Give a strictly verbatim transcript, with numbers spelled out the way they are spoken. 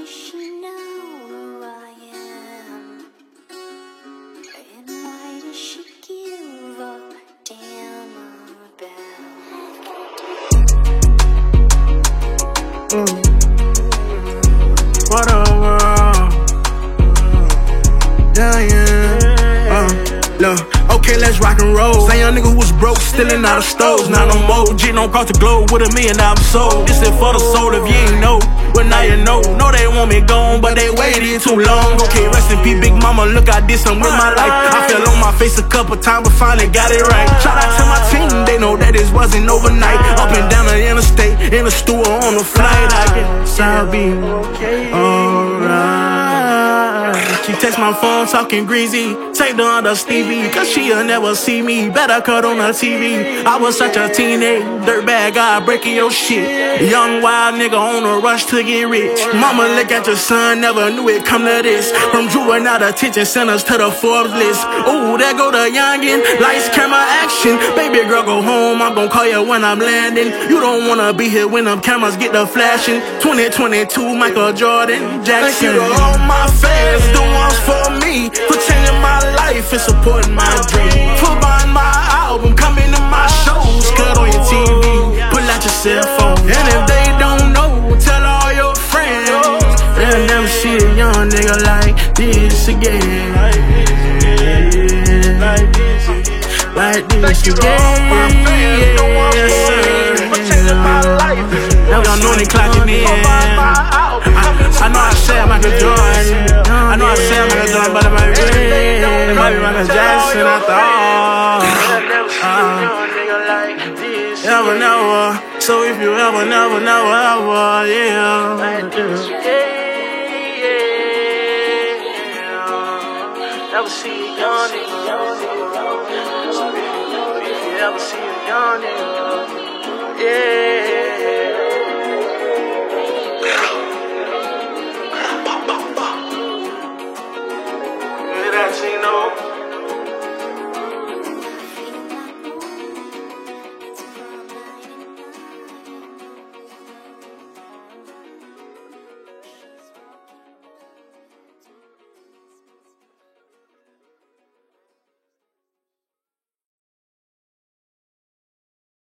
does she know who I am? And why does she give a damn about? Mm. What a world. Yeah, yeah. Uh, look, okay, let's rock and roll. Say young nigga who was broke, stealing out of stores. Not no more. G don't cross the globe with a million dollars sold. This is for the soul if you ain't know. Well, now you know. Know they want me gone, but they waited too long. Okay, rest in peace, big mama. Look, I did something with my life. I fell on my face a couple times, but finally got it right. Shout out to my team, they know that this wasn't overnight. Up and down the interstate, in the store, on the flight. I guess I'll be alright. She text my phone talking greasy. Take the under Stevie, cause she'll never see me. Better cut on the T V. I was such a teenage dirtbag guy breaking your shit. Young wild nigga on a rush to get rich. Mama look at your son, never knew it come to this. From juvenile detention centers to the Forbes list. Ooh, there go the youngin'. Lights, camera, action. Baby girl, go home. I'm gon' call you when I'm landing. You don't wanna be here when them cameras get the flashing. twenty twenty-two, Michael Jordan, Jackson. Thank you to all my fans, the ones for me, for changing my life and supporting my dream. For buying my album, coming to my shows. Cut on your T V, pull out your cell phone. And if they don't know, tell all your friends. They'll never see a young nigga like this again. Like this again. Like this again. Y'all know they clocking in. I, I know I said Michael Jordan. I know I said Michael Jordan, but it might be it might be Michael Jackson after all. Uh, ever, never. So if you ever, never, never, ever, yeah. Never see a young nigga. So if you ever see a young nigga, yeah.